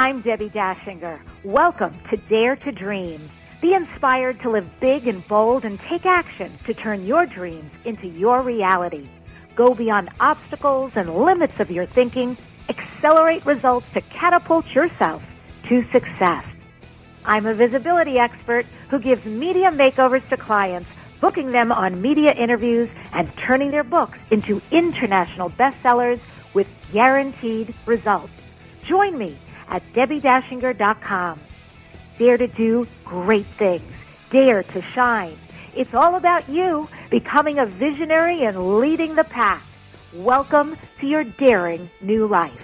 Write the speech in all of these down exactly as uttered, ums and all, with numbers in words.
I'm Debbie Dashinger. Welcome to Dare to Dream. Be inspired to live big and bold and take action to turn your dreams into your reality. Go beyond obstacles and limits of your thinking. Accelerate results to catapult yourself to success. I'm a visibility expert who gives media makeovers to clients, booking them on media interviews and turning their books into international bestsellers with guaranteed results. Join me at debbie dashinger dot com. Dare to do great things. Dare to shine. It's all about you becoming a visionary and leading the pack. Welcome to your daring new life.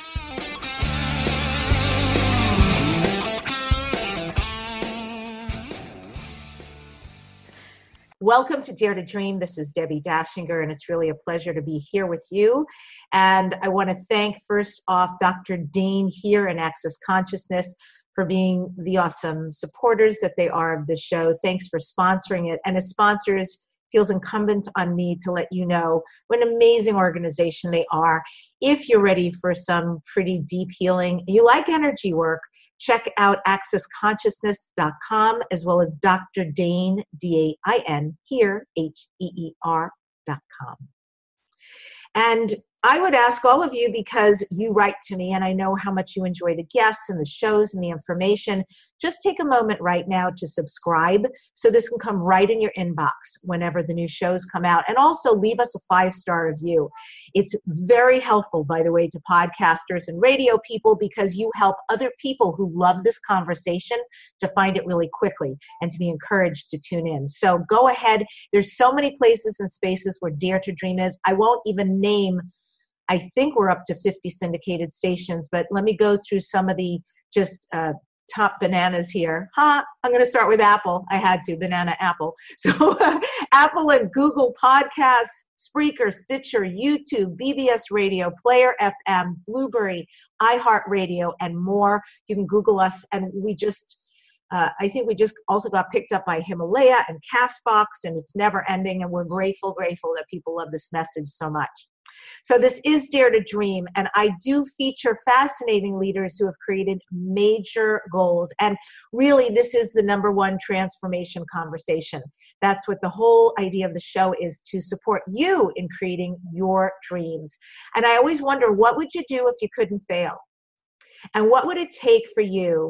Welcome to Dare to Dream. This is Debbie Dashinger, and it's really a pleasure to be here with you. And I want to thank, first off, Doctor Dane here in Access Consciousness for being the awesome supporters that they are of the show. Thanks for sponsoring it. And as sponsors, it feels incumbent on me to let you know what an amazing organization they are. If you're ready for some pretty deep healing, you like energy work, check out access consciousness dot com as well as Doctor Dane, D A I N, here, H E E R dot com. And I would ask all of you, because you write to me and I know how much you enjoy the guests and the shows and the information, just take a moment right now to subscribe so this can come right in your inbox whenever the new shows come out. And also leave us a five-star review. It's very helpful, by the way, to podcasters and radio people, because you help other people who love this conversation to find it really quickly and to be encouraged to tune in. So go ahead. There's so many places and spaces where Dare to Dream is. I won't even name, I think we're up to fifty syndicated stations, but let me go through some of the just uh, top bananas here. Huh? I'm going to start with Apple. I had to, banana Apple. So uh, Apple and Google Podcasts, Spreaker, Stitcher, YouTube, B B S Radio, Player F M, Blueberry, iHeartRadio, and more. You can Google us, and we just, uh, I think we just also got picked up by Himalaya and CastBox, and it's never ending, and we're grateful, grateful that people love this message so much. So this is Dare to Dream, and I do feature fascinating leaders who have created major goals. And really, this is the number one transformation conversation. That's what the whole idea of the show is, to support you in creating your dreams. And I always wonder, what would you do if you couldn't fail? And what would it take for you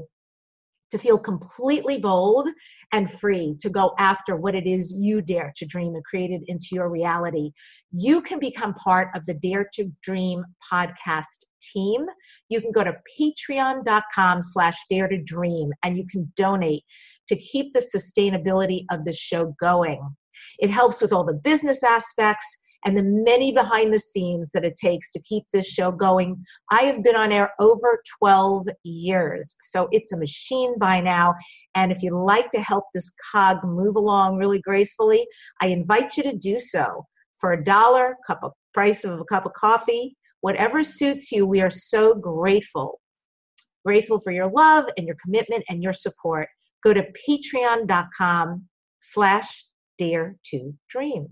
to feel completely bold and free to go after what it is you dare to dream and create it into your reality? You can become part of the Dare to Dream podcast team. You can go to patreon dot com slash dare to dream, and you can donate to keep the sustainability of the show going. It helps with all the business aspects and the many behind the scenes that it takes to keep this show going. I have been on air over twelve years, so it's a machine by now. And if you'd like to help this cog move along really gracefully, I invite you to do so for a dollar, cup of price of a cup of coffee, whatever suits you. We are so grateful, grateful for your love and your commitment and your support. Go to patreon dot com slash dare to dream.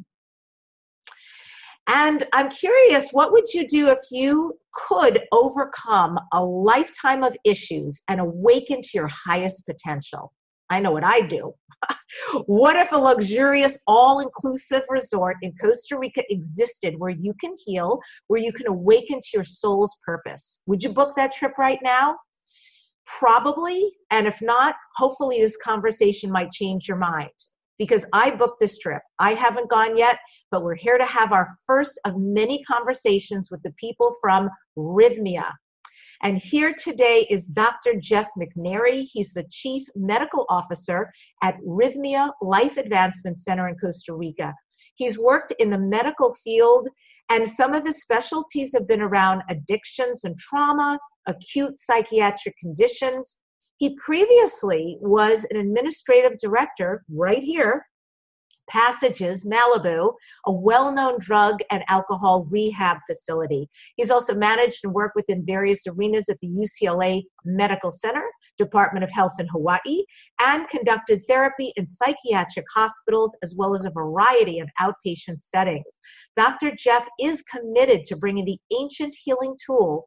And I'm curious, what would you do if you could overcome a lifetime of issues and awaken to your highest potential? I know what I'd do. What if a luxurious, all-inclusive resort in Costa Rica existed where you can heal, where you can awaken to your soul's purpose? Would you book that trip right now? Probably. And if not, hopefully this conversation might change your mind. Because I booked this trip. I haven't gone yet, but we're here to have our first of many conversations with the people from Rhythmia. And here today is Doctor Jeff McNary. He's the Chief Medical Officer at Rhythmia Life Advancement Center in Costa Rica. He's worked in the medical field, and some of his specialties have been around addictions and trauma, acute psychiatric conditions. He previously was an administrative director right here, Passages, Malibu, a well-known drug and alcohol rehab facility. He's also managed and worked within various arenas at the U C L A Medical Center, Department of Health in Hawaii, and conducted therapy in psychiatric hospitals as well as a variety of outpatient settings. Doctor Jeff is committed to bringing the ancient healing tool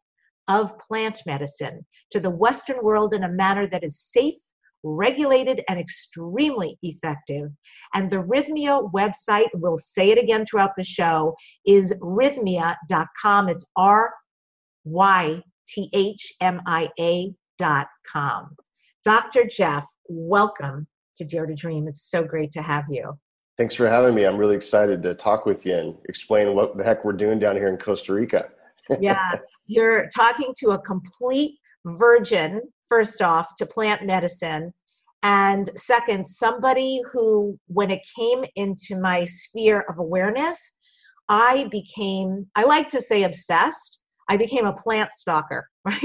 of plant medicine to the Western world in a manner that is safe, regulated, and extremely effective. And the Rythmia website, we'll say it again throughout the show, is rythmia dot com. It's R Y T H M I A dot com. Doctor Jeff, welcome to Dare to Dream. It's so great to have you. Thanks for having me. I'm really excited to talk with you and explain what the heck we're doing down here in Costa Rica. Yeah, you're talking to a complete virgin, first off, to plant medicine. And second, somebody who, when it came into my sphere of awareness, I became, I like to say obsessed. I became a plant stalker, right?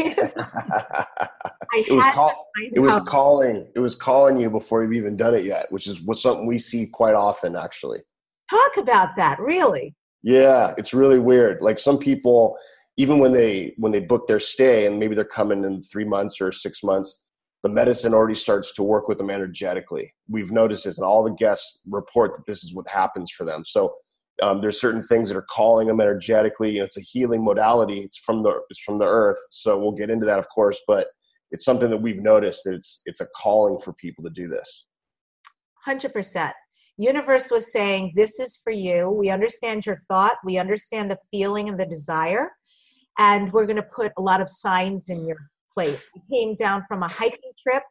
I it was, had call, it was calling. It was calling you before you've even done it yet, which is was something we see quite often, actually. Talk about that, really. Yeah, it's really weird. Like some people, even when they when they book their stay and maybe they're coming in three months or six months, the medicine already starts to work with them energetically. We've noticed this, and all the guests report that this is what happens for them. So um, there's certain things that are calling them energetically. You know, it's a healing modality. It's from the it's from the earth. So we'll get into that, of course, but it's something that we've noticed that it's it's a calling for people to do this. one hundred percent. Universe was saying, this is for you. We understand your thought. We understand the feeling and the desire. And we're going to put a lot of signs in your place. We came down from a hiking trip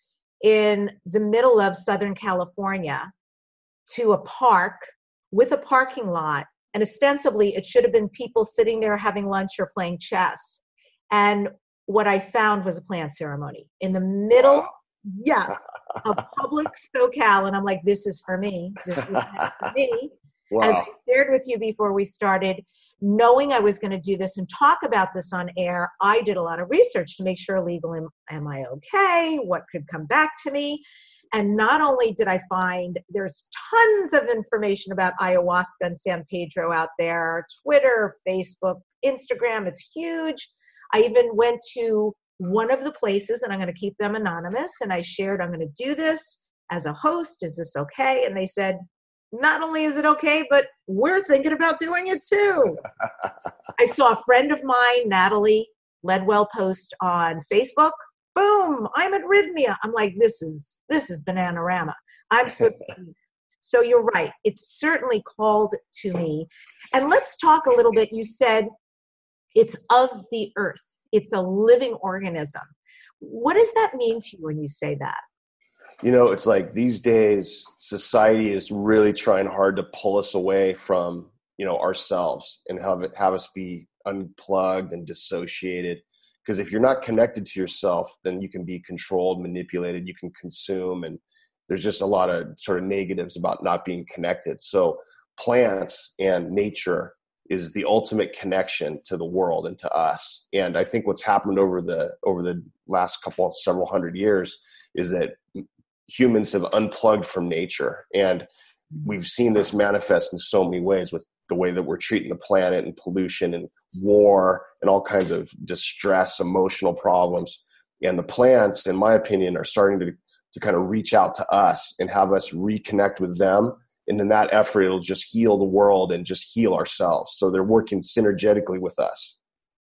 in the middle of Southern California to a park with a parking lot. And ostensibly, it should have been people sitting there having lunch or playing chess. And what I found was a plant ceremony in the middle, wow. yes, of public SoCal. And I'm like, this is for me. This is for me. Wow. As I shared with you before we started, knowing I was going to do this and talk about this on air, I did a lot of research to make sure legal, am, am I okay? What could come back to me? And not only did I find there's tons of information about ayahuasca and San Pedro out there, Twitter, Facebook, Instagram, it's huge. I even went to one of the places, and I'm going to keep them anonymous, and I shared, I'm going to do this as a host. Is this okay? And they said, not only is it okay, but we're thinking about doing it too. I saw a friend of mine, Natalie Ledwell, post on Facebook. Boom, I'm at Rythmia. I'm like, this is this is Bananarama. I'm supposed to be. So you're right. It's certainly called to me. And let's talk a little bit. You said it's of the earth. It's a living organism. What does that mean to you when you say that? You know, it's like these days, society is really trying hard to pull us away from, you know, ourselves and have it, have us be unplugged and dissociated. Because if you're not connected to yourself, then you can be controlled, manipulated, you can consume. And there's just a lot of sort of negatives about not being connected. So plants and nature is the ultimate connection to the world and to us. And I think what's happened over the over the last couple, several hundred years is that humans have unplugged from nature. And we've seen this manifest in so many ways with the way that we're treating the planet and pollution and war and all kinds of distress, emotional problems. And the plants, in my opinion, are starting to, to kind of reach out to us and have us reconnect with them. And in that effort, it'll just heal the world and just heal ourselves. So they're working synergetically with us.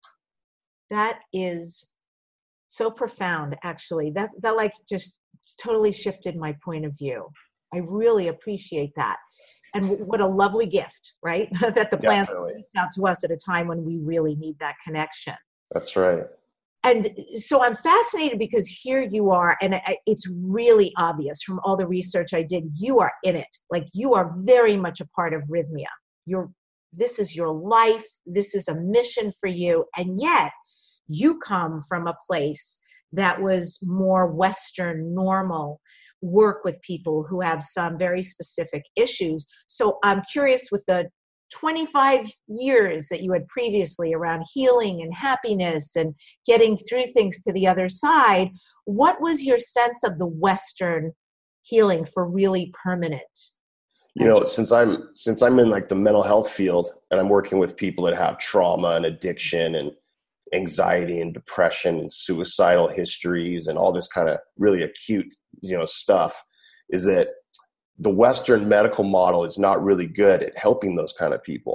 That is so profound, actually. That, that like just totally shifted my point of view. I really appreciate that. And w- what a lovely gift, right? That the plants reach out to us at a time when we really need that connection. That's right. And so I'm fascinated because here you are, and I, it's really obvious from all the research I did, you are in it. Like you are very much a part of Rythmia. You're, this is your life. This is a mission for you. And yet you come from a place that was more Western, normal, work with people who have some very specific issues. So I'm curious, with the twenty-five years that you had previously around healing and happiness and getting through things to the other side, what was your sense of the Western healing for really permanent? You know, since I'm since I'm in like the mental health field and I'm working with people that have trauma and addiction and anxiety and depression and suicidal histories and all this kind of really acute, you know, stuff, is that the Western medical model is not really good at helping those kind of people.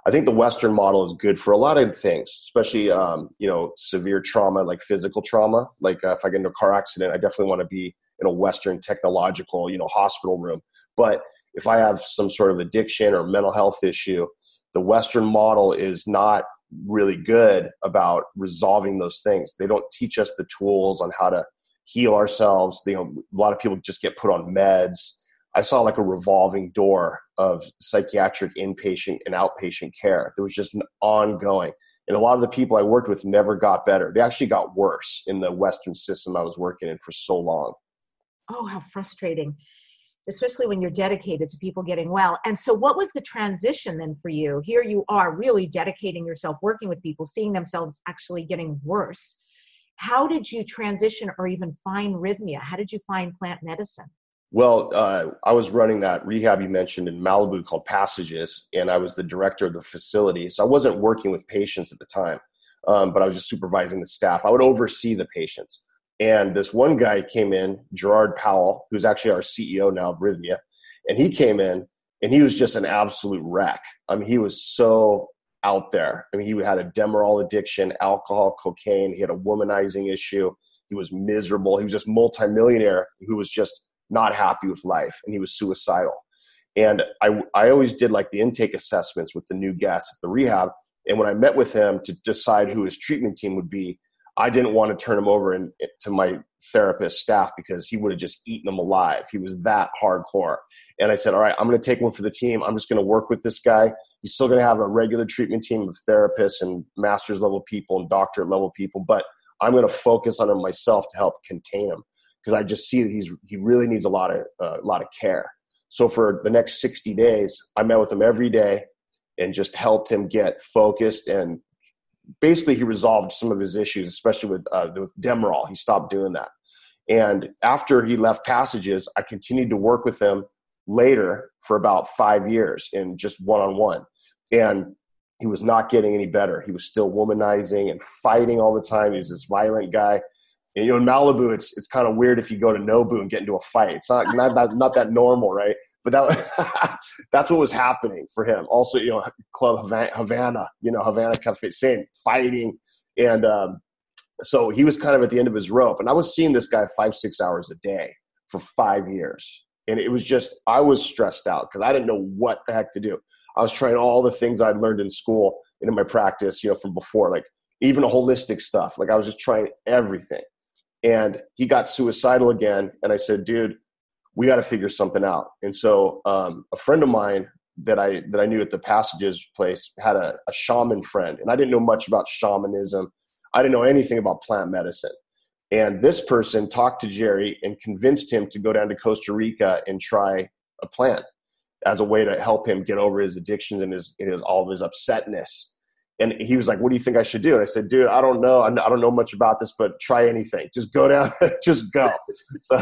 I think the Western model is good for a lot of things, especially, um, you know, severe trauma, like physical trauma. Like uh, if I get into a car accident, I definitely want to be in a Western technological, you know, hospital room. But if I have some sort of addiction or mental health issue, the Western model is not really good about resolving those things. They don't teach us the tools on how to heal ourselves. You know, a lot of people just get put on meds. I saw like a revolving door of psychiatric inpatient and outpatient care. There was just an ongoing. And a lot of the people I worked with never got better. They actually got worse in the Western system I was working in for so long. Oh, how frustrating, especially when you're dedicated to people getting well. And so what was the transition then for you? Here you are really dedicating yourself, working with people, seeing themselves actually getting worse. How did you transition or even find Rhythmia? How did you find plant medicine? Well, uh, I was running that rehab you mentioned in Malibu called Passages, and I was the director of the facility. So I wasn't working with patients at the time, um, but I was just supervising the staff. I would oversee the patients. And this one guy came in, Gerard Powell, who's actually our C E O now of Rhythmia, and he came in, and he was just an absolute wreck. I mean, he was so out there. I mean, he had a Demerol addiction, alcohol, cocaine. He had a womanizing issue. He was miserable. He was just multimillionaire who was just not happy with life, and he was suicidal. And I, I always did like the intake assessments with the new guests at the rehab. And when I met with him to decide who his treatment team would be, I didn't want to turn him over in, to my therapist staff because he would have just eaten him alive. He was that hardcore. And I said, all right, I'm going to take one for the team. I'm just going to work with this guy. He's still going to have a regular treatment team of therapists and master's level people and doctorate level people, but I'm going to focus on him myself to help contain him because I just see that he's he really needs a lot of uh, a lot of care. So for the next sixty days, I met with him every day and just helped him get focused, and basically he resolved some of his issues, especially with, uh, with Demerol. He stopped doing that. And after he left Passages, I continued to work with him later for about five years in just one-on-one. And he was not getting any better. He was still womanizing and fighting all the time. He was this violent guy. And, you know, in Malibu, it's it's kind of weird if you go to Nobu and get into a fight. It's not not that, not that normal, right? But that that's what was happening for him. Also, you know, Club Havana, you know, Havana Cafe, same, fighting. And um, so he was kind of at the end of his rope. And I was seeing this guy five, six hours a day for five years. And it was just, I was stressed out because I didn't know what the heck to do. I was trying all the things I'd learned in school and in my practice, you know, from before, like even holistic stuff. Like I was just trying everything. And he got suicidal again. And I said, dude, we got to figure something out. And so um, a friend of mine that I that I knew at the Passages place had a, a shaman friend. And I didn't know much about shamanism. I didn't know anything about plant medicine. And this person talked to Jerry and convinced him to go down to Costa Rica and try a plant as a way to help him get over his addictions and his, and his all of his upsetness. And he was like, what do you think I should do? And I said, dude, I don't know. I don't know much about this, but try anything. Just go down, just go. So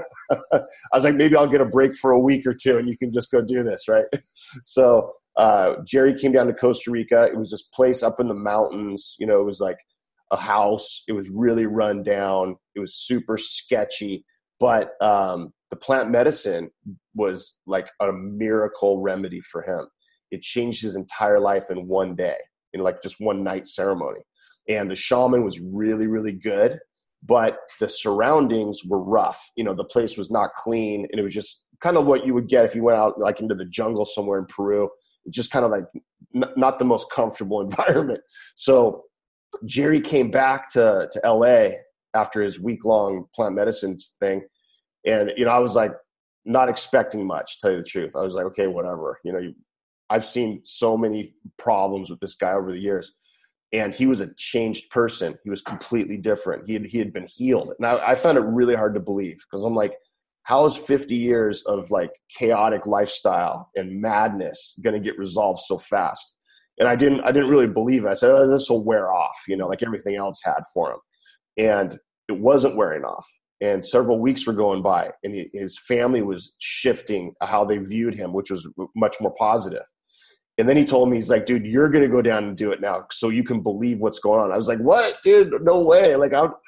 I was like, maybe I'll get a break for a week or two and you can just go do this, right? So uh, Jerry came down to Costa Rica. It was this place up in the mountains. You know, it was like a house. It was really run down. It was super sketchy. But um, the plant medicine was like a miracle remedy for him. It changed his entire life in one day. In like just one night ceremony. And the shaman was really, really good, but the surroundings were rough. You know, the place was not clean, and it was just kind of what you would get if you went out like into the jungle somewhere in Peru. Just kind of like n- not the most comfortable environment. So Jerry came back to, to L A after his week-long plant medicine thing. And, you know, I was like not expecting much, to tell you the truth. I was like, okay, whatever, you know, you, I've seen so many problems with this guy over the years, and he was a changed person. He was completely different. He had, he had been healed. And I, I found it really hard to believe because I'm like, how is fifty years of like chaotic lifestyle and madness going to get resolved so fast? And I didn't, I didn't really believe it. I said, oh, this will wear off, you know, like everything else had for him. And it wasn't wearing off. And several weeks were going by, and he, his family was shifting how they viewed him, which was much more positive. And then he told me, he's like, dude, you're going to go down and do it now so you can believe what's going on. I was like, what, dude? No way. Like, I,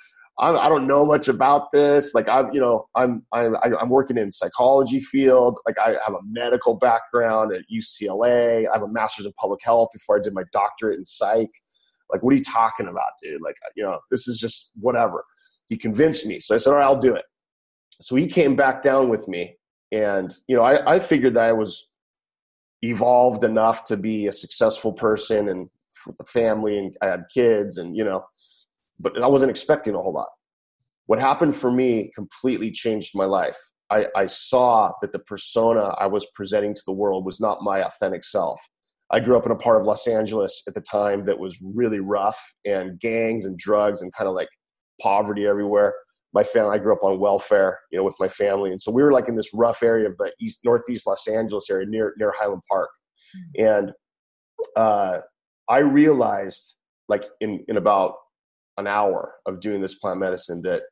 I, I don't know much about this. Like I'm, you know, I'm, I'm, I'm working in psychology field. Like I have a medical background at U C L A. I have a master's in public health before I did my doctorate in psych. Like, what are you talking about, dude? Like, you know, this is just whatever. He convinced me. So I said, all right, I'll do it. So he came back down with me. And, you know, I, I figured that I was evolved enough to be a successful person and for the family, and I had kids and, you know, but I wasn't expecting a whole lot. What happened for me completely changed my life. I, I saw that the persona I was presenting to the world was not my authentic self. I grew up in a part of Los Angeles at the time that was really rough, and gangs and drugs and kind of like poverty everywhere. My family, I grew up on welfare, you know, with my family. And so we were like in this rough area of the east, northeast Los Angeles area near, near Highland Park. Mm-hmm. And uh, I realized like in, in about an hour of doing this plant medicine that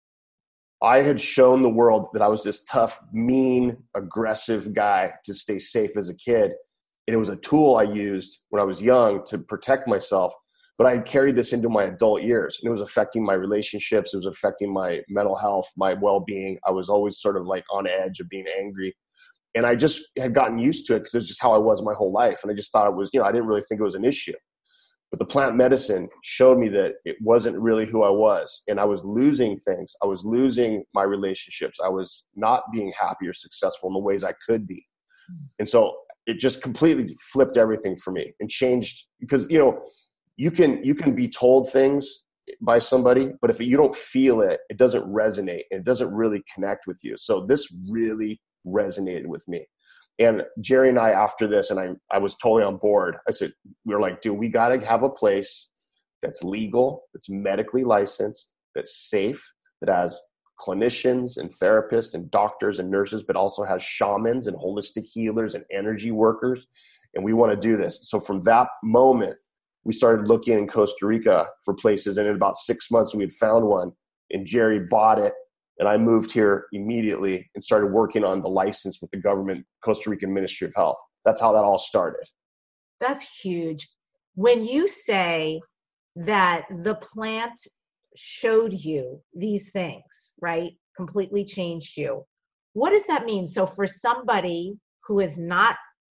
I had shown the world that I was this tough, mean, aggressive guy to stay safe as a kid. And it was a tool I used when I was young to protect myself. But I had carried this into my adult years, and it was affecting my relationships. It was affecting my mental health, my well-being. I was always sort of like on edge of being angry. And I just had gotten used to it because it's just how I was my whole life. And I just thought it was, you know, I didn't really think it was an issue. But the plant medicine showed me that it wasn't really who I was. And I was losing things. I was losing my relationships. I was not being happy or successful in the ways I could be. And so it just completely flipped everything for me and changed, because, you know, you can, you can be told things by somebody, but if you don't feel it, it doesn't resonate and it doesn't really connect with you. So this really resonated with me. And Jerry and I, after this, and I, I was totally on board. I said, we were like, dude, we got to have a place that's legal, that's medically licensed, that's safe, that has clinicians and therapists and doctors and nurses, but also has shamans and holistic healers and energy workers. And we want to do this. So from that moment, we started looking in Costa Rica for places. And in about six months, we had found one, and Jerry bought it. And I moved here immediately and started working on the license with the government, Costa Rican Ministry of Health. That's how that all started. That's huge. When you say that the plant showed you these things, right, completely changed you, what does that mean? So for somebody who has not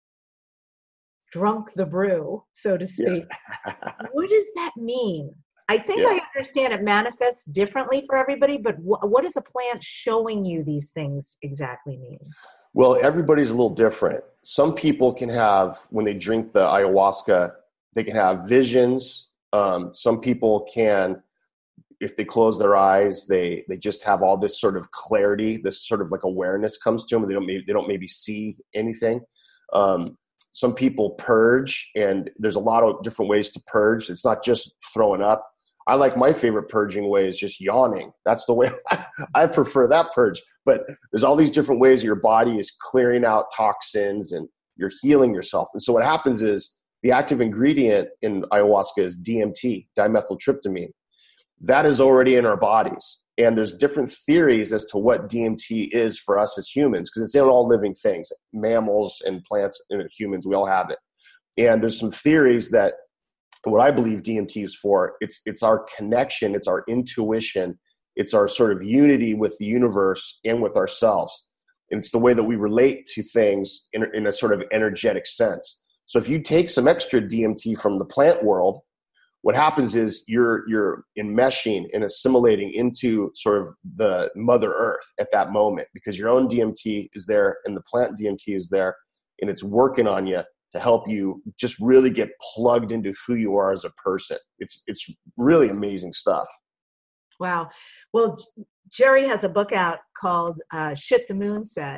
drunk the brew, so to speak, yeah. What does that mean? I think yeah. I understand it manifests differently for everybody, but wh- what does a plant showing you these things exactly mean? Well, everybody's a little different. Some people can have, when they drink the ayahuasca, they can have visions. Um, some people can, if they close their eyes, they they just have all this sort of clarity, this sort of like awareness comes to them, and they don't maybe, they don't maybe see anything. Um, some people purge, and there's a lot of different ways to purge. It's not just throwing up. I like, my favorite purging way is just yawning. That's the way I, I prefer that purge. But there's all these different ways your body is clearing out toxins and you're healing yourself. And so what happens is the active ingredient in ayahuasca is D M T, dimethyltryptamine. That is already in our bodies. And there's different theories as to what D M T is for us as humans, because it's in all living things, mammals and plants and humans, we all have it. And there's some theories that what I believe D M T is for, it's it's our connection, it's our intuition, it's our sort of unity with the universe and with ourselves. And it's the way that we relate to things in, in a sort of energetic sense. So if you take some extra D M T from the plant world, what happens is you're you're enmeshing and assimilating into sort of the Mother Earth at that moment, because your own D M T is there and the plant D M T is there, and it's working on you to help you just really get plugged into who you are as a person. It's it's really amazing stuff. Wow. Well, Jerry has a book out called uh, Shit the Moon Said,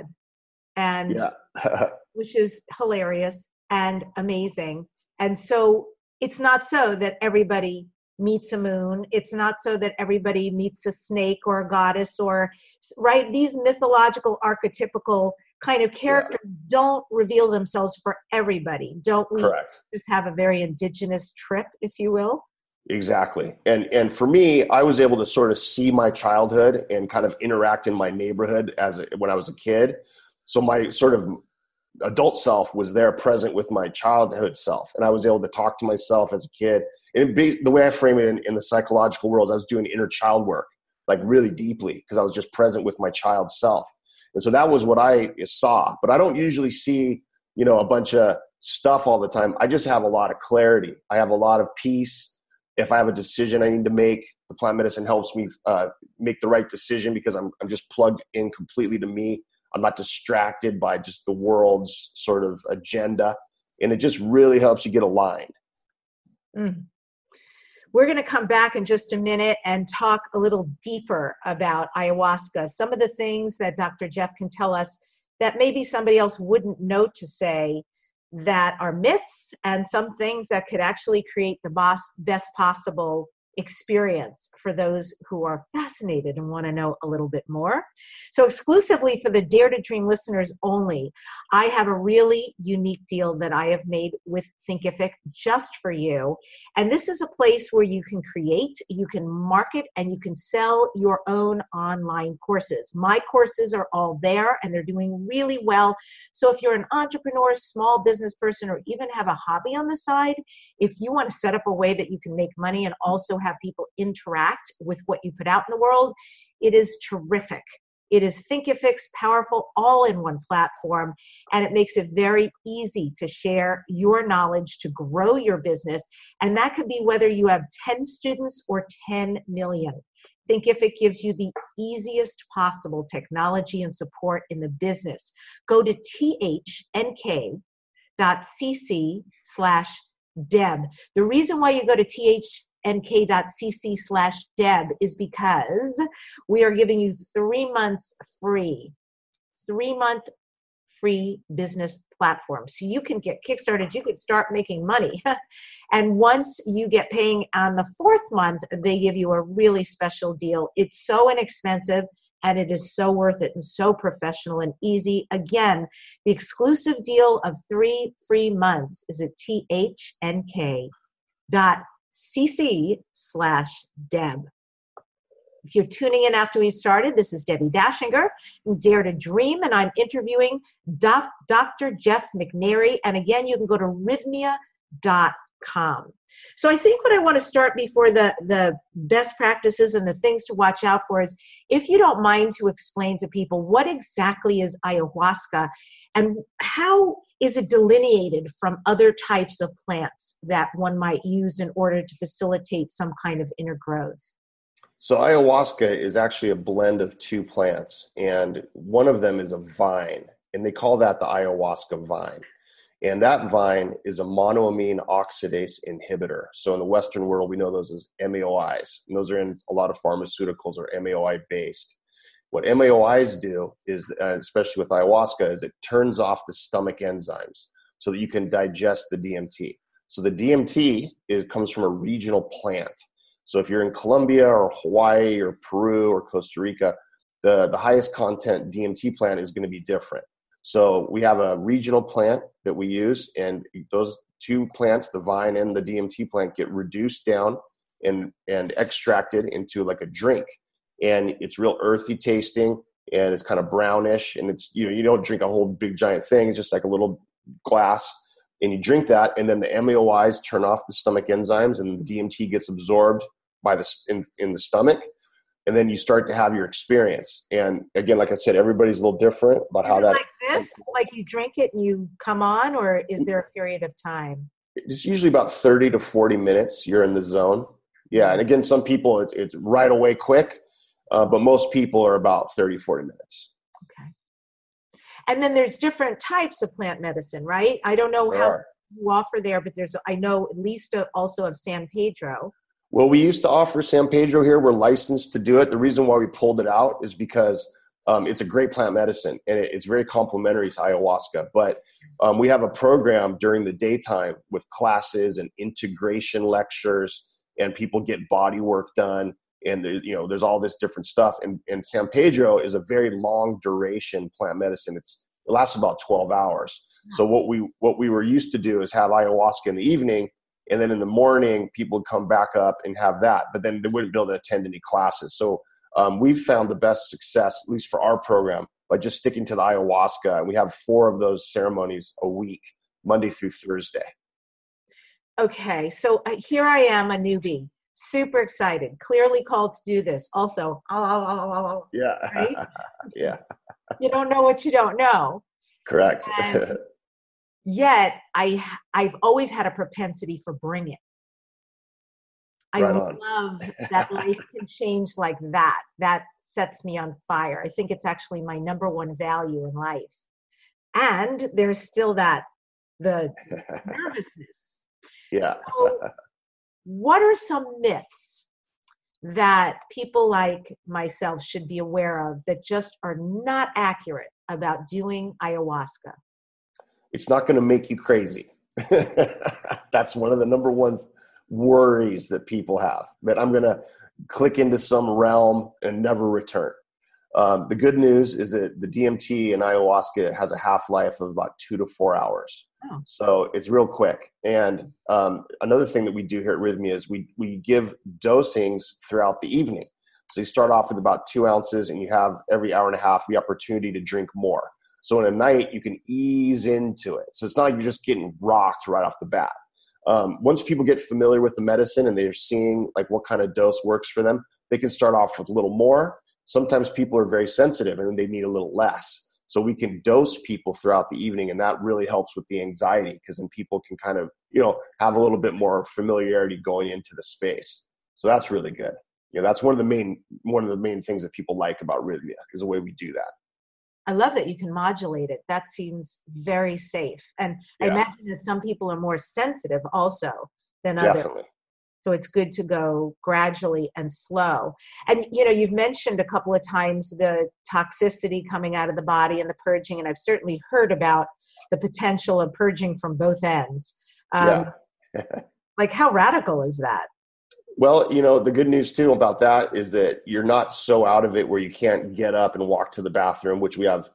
and yeah. which is hilarious and amazing. And so it's not so that everybody meets a moon. It's not so that everybody meets a snake or a goddess, or, right? These mythological, archetypical kind of characters yeah. don't reveal themselves for everybody. Don't we Correct. Just have a very indigenous trip, if you will? Exactly. And and for me, I was able to sort of see my childhood and kind of interact in my neighborhood as a, when I was a kid. So my sort of adult self was there present with my childhood self. And I was able to talk to myself as a kid. And it be, the way I frame it in, in the psychological world, I was doing inner child work. like really deeply because I was just present with my child self. And so that was what I saw. But I don't usually see, you know, a bunch of stuff all the time. I just have a lot of clarity. I have a lot of peace. If I have a decision I need to make, the plant medicine helps me uh, make the right decision because I'm I'm just plugged in completely to me. I'm not distracted by just the world's sort of agenda. And it just really helps you get aligned. Mm. We're going to come back in just a minute and talk a little deeper about ayahuasca. Some of the things that Doctor Jeff can tell us that maybe somebody else wouldn't know to say that are myths, and some things that could actually create the best, best possible experience for those who are fascinated and want to know a little bit more. So exclusively for the Dare to Dream listeners only, I have a really unique deal that I have made with Thinkific just for you. And this is a place where you can create, you can market, and you can sell your own online courses. My courses are all there and they're doing really well. So if you're an entrepreneur, small business person, or even have a hobby on the side, if you want to set up a way that you can make money and also have people interact with what you put out in the world, it is terrific. It is Thinkific's powerful all-in-one platform, and it makes it very easy to share your knowledge to grow your business. And that could be whether you have ten students or ten million. Thinkific gives you the easiest possible technology and support in the business. Go to thnk dot cc slash Deb. The reason why you go to thnk dot cc slash Deb is because we are giving you three months free, three month free business platform. So you can get kickstarted, you could start making money. And once you get paying on the fourth month, they give you a really special deal. It's so inexpensive and it is so worth it and so professional and easy. Again, the exclusive deal of three free months is at thnk dot cc slash Deb. If you're tuning in after we started, this is Debbie Dashinger, Dare to Dream, and I'm interviewing Doc, Doctor Jeff McNary. And again, you can go to rhythmia dot com. So I think what I want to start before the, the best practices and the things to watch out for is, if you don't mind to explain to people what exactly is ayahuasca and how is it delineated from other types of plants that one might use in order to facilitate some kind of inner growth. So ayahuasca is actually a blend of two plants, and one of them is a vine, and they call that the ayahuasca vine. And that vine is a monoamine oxidase inhibitor. So in the Western world, we know those as M A O Is, and those are in a lot of pharmaceuticals are M A O I based. What M A O Is do is, uh, especially with ayahuasca, is it turns off the stomach enzymes so that you can digest the D M T. So the D M T is, comes from a regional plant. So if you're in Colombia or Hawaii or Peru or Costa Rica, the, the highest content D M T plant is going to be different. So we have a regional plant that we use, and those two plants, the vine and the D M T plant, get reduced down and, and extracted into like a drink. And it's real earthy tasting, and it's kind of brownish, and it's, you know, you don't drink a whole big giant thing, it's just like a little glass, and you drink that, and then the M A O Is turn off the stomach enzymes, and the D M T gets absorbed by the in, in the stomach, and then you start to have your experience. And again, like I said, everybody's a little different about is how it that. Like this, like you drink it and you come on, or is there a period of time? It's usually about thirty to forty minutes. You're in the zone. Yeah, and again, some people it's, it's right away, quick, uh, but most people are about thirty, forty minutes. Okay. And then there's different types of plant medicine, right? I don't know There how are. you offer there, but there's, I know at least also of San Pedro. Well, we used to offer San Pedro here. We're licensed to do it. The reason why we pulled it out is because um, it's a great plant medicine, and it, it's very complementary to ayahuasca. But um, we have a program during the daytime with classes and integration lectures, and people get body work done. And there, you know, there's all this different stuff. And, and San Pedro is a very long duration plant medicine. It's, it lasts about twelve hours. So what we what we were used to do is have ayahuasca in the evening, and then in the morning, people would come back up and have that, but then they wouldn't be able to attend any classes. So um, we've found the best success, at least for our program, by just sticking to the ayahuasca. And we have four of those ceremonies a week, Monday through Thursday. Okay, so uh, here I am, a newbie. super excited, clearly called to do this. Also, yeah, right? yeah, You don't know what you don't know. correct. And yet, I I've always had a propensity for bring it. I Right on. love that life can change like that. That sets me on fire. I think it's actually my number one value in life. And there's still that, the nervousness. Yeah. So what are some myths that people like myself should be aware of that just are not accurate about doing ayahuasca? It's not going to make you crazy. That's one of the number one worries that people have, that I'm going to click into some realm and never return. Um, the good news is that the D M T and ayahuasca has a half-life of about two to four hours. Oh. So it's real quick. And um, another thing that we do here at Rythmia is we, we give dosings throughout the evening. So you start off with about two ounces and you have every hour and a half the opportunity to drink more. So in a night, you can ease into it. So it's not like you're just getting rocked right off the bat. Um, once people get familiar with the medicine and they're seeing like what kind of dose works for them, they can start off with a little more. Sometimes people are very sensitive and they need a little less. So we can dose people throughout the evening, and that really helps with the anxiety, because then people can kind of, you know, have a little bit more familiarity going into the space. So that's really good. You know, that's one of the main one of the main things that people like about Rythmia, is the way we do that. I love that you can modulate it. That seems very safe. And yeah. I imagine that some people are more sensitive also than others. Definitely. So it's good to go gradually and slow. And, you know, you've mentioned a couple of times the toxicity coming out of the body and the purging, and I've certainly heard about the potential of purging from both ends. Um, yeah. Like, how radical is that? Well, you know, the good news too about that is that you're not so out of it where you can't get up and walk to the bathroom, which we have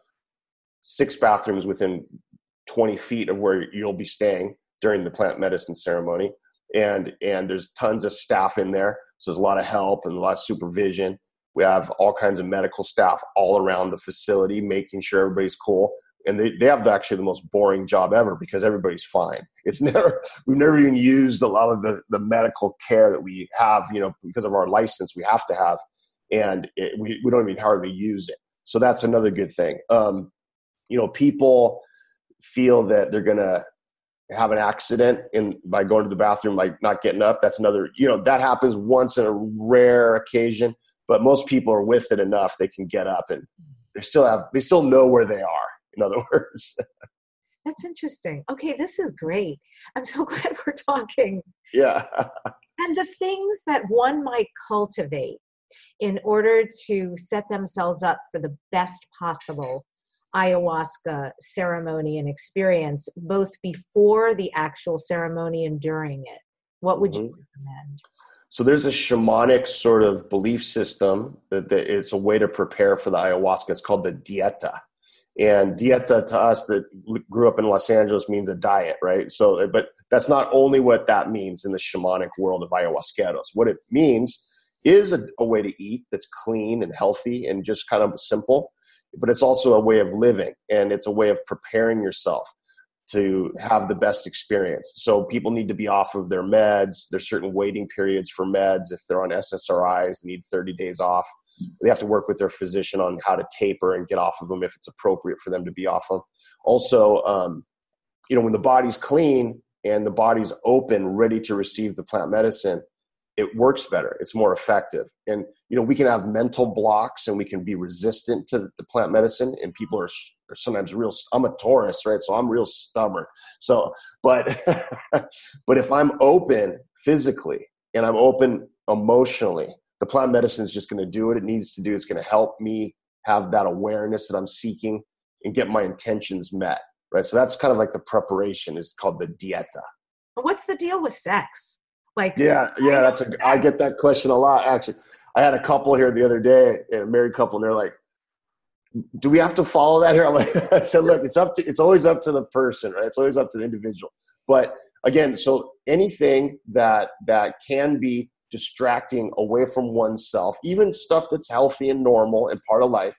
six bathrooms within twenty feet of where you'll be staying during the plant medicine ceremony. And, and there's tons of staff in there. So there's a lot of help and a lot of supervision. We have all kinds of medical staff all around the facility, making sure everybody's cool. And they, they have the, actually the most boring job ever, because everybody's fine. It's never, we've never even used a lot of the, the medical care that we have, you know, because of our license we have to have. And it, we, we don't even hardly use it. So that's another good thing. Um, you know, people feel that they're going to have an accident in by going to the bathroom, like not getting up. That's another, you know, that happens once in a rare occasion, but most people are with it enough they can get up, and they still have, they still know where they are. In other words. That's interesting. Okay, this is great. I'm so glad we're talking. Yeah. And the things that one might cultivate in order to set themselves up for the best possible ayahuasca ceremony and experience, both before the actual ceremony and during it. What would mm-hmm. you recommend? So there's a shamanic sort of belief system that, that it's a way to prepare for the ayahuasca. It's called the dieta. And dieta to us that grew up in Los Angeles means a diet, right? So, but that's not only what that means in the shamanic world of ayahuasqueros. What it means is a, a way to eat that's clean and healthy and just kind of simple, but it's also a way of living, and it's a way of preparing yourself to have the best experience. So people need to be off of their meds. There's certain waiting periods for meds. If they're on S S R Is, they need thirty days off. They have to work with their physician on how to taper and get off of them if it's appropriate for them to be off of. Also, um, you know, when the body's clean and the body's open, ready to receive the plant medicine, it works better. It's more effective. And, you know, we can have mental blocks and we can be resistant to the plant medicine, and people are, are sometimes real, I'm a Taurus, right? So I'm real stubborn. So, but, but if I'm open physically and I'm open emotionally, the plant medicine is just going to do what it needs to do. It's going to help me have that awareness that I'm seeking and get my intentions met, right? So that's kind of like the preparation. It's called the dieta. What's the deal with sex? Like, yeah, yeah, that's a, I get that question a lot, actually. I had a couple here the other day, a married couple, and they're like, do we have to follow that here? I'm like, I said, look, it's up to, it's always up to the person, right? It's always up to the individual. But again, so anything that, that can be distracting away from oneself, even stuff that's healthy and normal and part of life,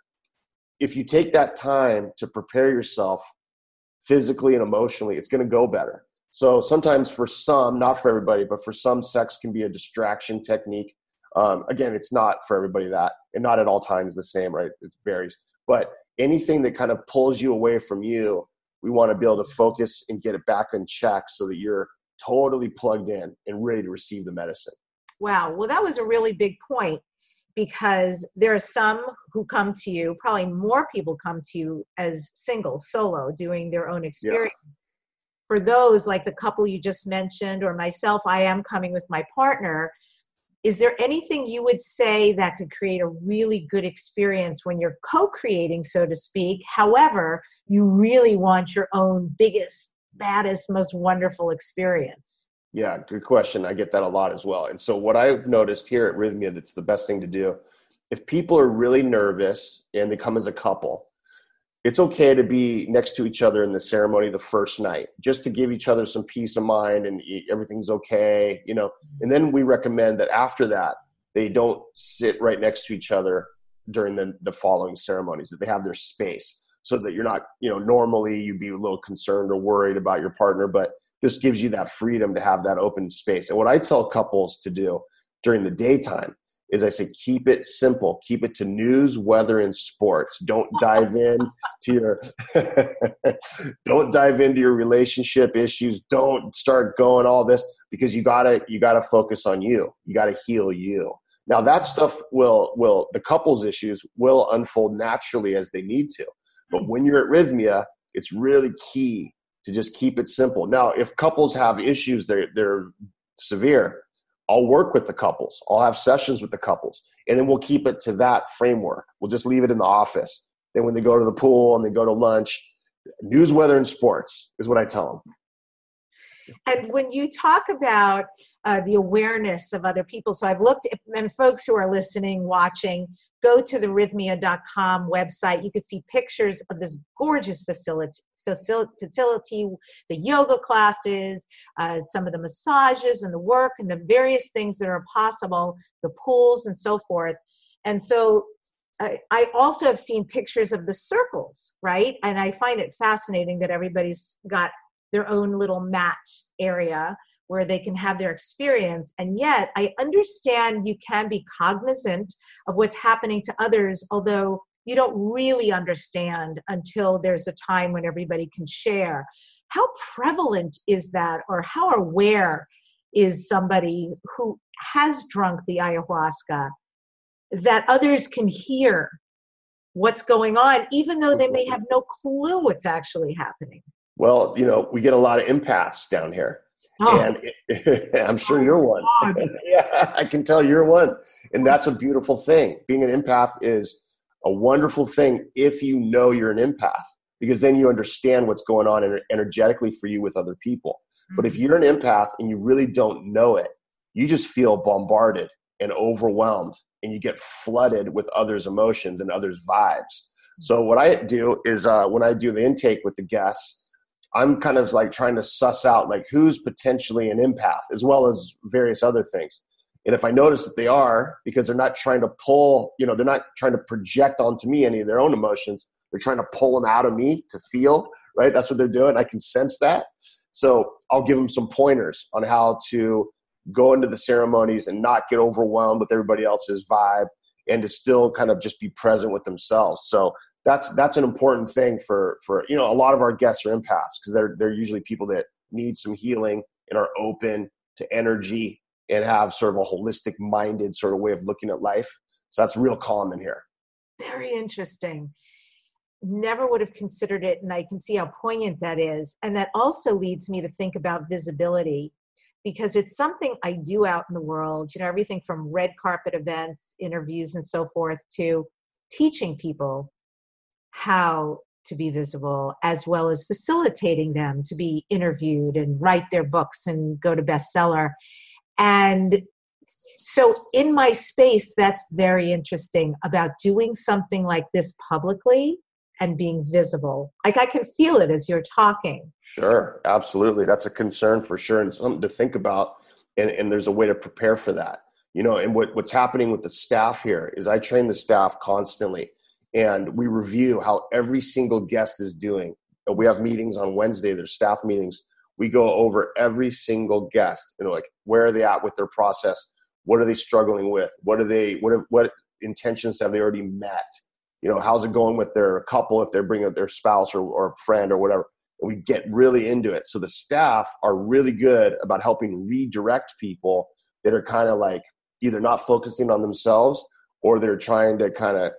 if you take that time to prepare yourself physically and emotionally, it's going to go better. So sometimes for some, not for everybody, but for some, sex can be a distraction technique. Um, again, it's not for everybody that, and not at all times the same, right? It varies. But anything that kind of pulls you away from you, we want to be able to focus and get it back in check so that you're totally plugged in and ready to receive the medicine. Wow. Well, that was a really big point, because there are some who come to you, probably more people come to you as single, solo, doing their own experience. Yeah. For those, like the couple you just mentioned, or myself, I am coming with my partner. Is there anything you would say that could create a really good experience when you're co-creating, so to speak? However, you really want your own biggest, baddest, most wonderful experience? Yeah, good question. I get that a lot as well. And so what I've noticed here at Rythmia, that's the best thing to do, if people are really nervous and they come as a couple, it's okay to be next to each other in the ceremony the first night, just to give each other some peace of mind and everything's okay, you know. And then we recommend that after that, they don't sit right next to each other during the, the following ceremonies, that they have their space, so that you're not, you know, normally you'd be a little concerned or worried about your partner, but this gives you that freedom to have that open space. And what I tell couples to do during the daytime is I say, keep it simple. Keep it to news, weather, and sports. Don't dive in to your, don't dive into your relationship issues. Don't start going all this, because you gotta, you gotta focus on you. You gotta heal you. Now that stuff will, will, the couples issues will unfold naturally as they need to. But when you're at Rythmia, it's really key to just keep it simple. Now, if couples have issues, they're, they're severe, I'll work with the couples. I'll have sessions with the couples, and then we'll keep it to that framework. We'll just leave it in the office. Then when they go to the pool and they go to lunch, news, weather, and sports is what I tell them. And when you talk about uh, the awareness of other people, so I've looked at, and folks who are listening, watching, go to the rythmia dot com website. You can see pictures of this gorgeous facility. facility, the yoga classes, uh, some of the massages and the work and the various things that are possible, the pools and so forth. And so I, I also have seen pictures of the circles, right? And I find it fascinating that everybody's got their own little mat area where they can have their experience. And yet I understand you can be cognizant of what's happening to others, although you don't really understand until there's a time when everybody can share. How prevalent is that, or how aware is somebody who has drunk the ayahuasca that others can hear what's going on, even though they may have no clue what's actually happening? Well, you know, we get a lot of empaths down here. Oh. And it, I'm sure you're one. Yeah, I can tell you're one. And that's a beautiful thing. Being an empath is a wonderful thing if you know you're an empath, because then you understand what's going on energetically for you with other people. Mm-hmm. But if you're an empath and you really don't know it, you just feel bombarded and overwhelmed, and you get flooded with others' emotions and others' vibes. Mm-hmm. So what I do is uh, when I do the intake with the guests, I'm kind of like trying to suss out like who's potentially an empath, as well as various other things. And if I notice that they are, because they're not trying to pull, you know, they're not trying to project onto me any of their own emotions. They're trying to pull them out of me to feel, right? That's what they're doing. I can sense that. So I'll give them some pointers on how to go into the ceremonies and not get overwhelmed with everybody else's vibe, and to still kind of just be present with themselves. So that's that's an important thing for, for you know, a lot of our guests are empaths, because they're, they're usually people that need some healing and are open to energy and have sort of a holistic minded sort of way of looking at life. So that's real common here. Very interesting. Never would have considered it. And I can see how poignant that is. And that also leads me to think about visibility, because it's something I do out in the world, you know, everything from red carpet events, interviews, and so forth, to teaching people how to be visible, as well as facilitating them to be interviewed and write their books and go to bestseller. And so in my space, that's very interesting about doing something like this publicly and being visible. Like I can feel it as you're talking. Sure, absolutely. That's a concern for sure, and something to think about. And, and there's a way to prepare for that. You know, and what, what's happening with the staff here is I train the staff constantly, and we review how every single guest is doing. We have meetings on Wednesday. There's staff meetings we go over every single guest, you know, like where are they at with their process? What are they struggling with? What are they, what, have, what intentions have they already met? You know, how's it going with their couple if they're bringing their spouse or, or friend or whatever? And we get really into it. So the staff are really good about helping redirect people that are kind of like either not focusing on themselves or they're trying to kind of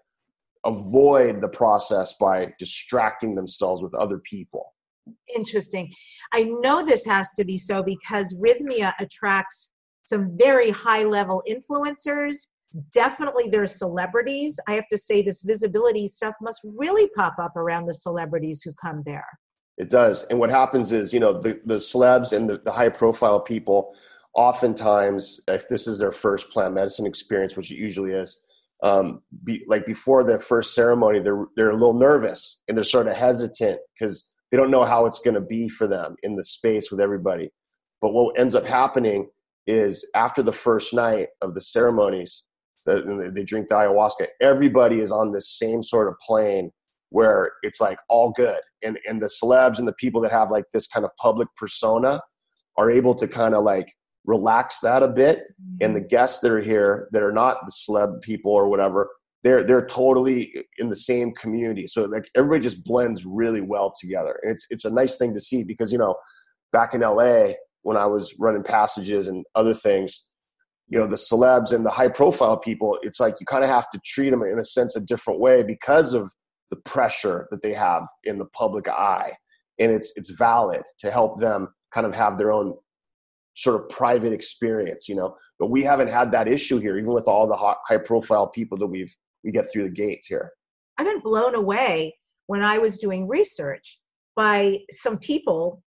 avoid the process by distracting themselves with other people. Interesting. I know this has to be so because Rhythmia attracts some very high-level influencers. Definitely there's celebrities. I have to say this visibility stuff must really pop up around the celebrities who come there. It does. And what happens is, you know, the, the celebs and the, the high-profile people, oftentimes, if this is their first plant medicine experience, which it usually is, um, be, like before the first ceremony, they're they're a little nervous and they're sort of hesitant because they don't know how it's going to be for them in the space with everybody. But what ends up happening is after the first night of the ceremonies, the, they drink the ayahuasca, everybody is on this same sort of plane where it's like all good. And, and the celebs and the people that have like this kind of public persona are able to kind of like relax that a bit. Mm-hmm. And the guests that are here that are not the celeb people or whatever, they're they're totally in the same community. So like everybody just blends really well together. And it's it's a nice thing to see because, you know, back in L A when I was running passages and other things, you know, the celebs and the high profile people, it's like you kind of have to treat them in a sense a different way because of the pressure that they have in the public eye. And it's it's valid to help them kind of have their own sort of private experience, you know, but we haven't had that issue here, even with all the high profile people that we've, we get through the gates here. I've been blown away when I was doing research by some people.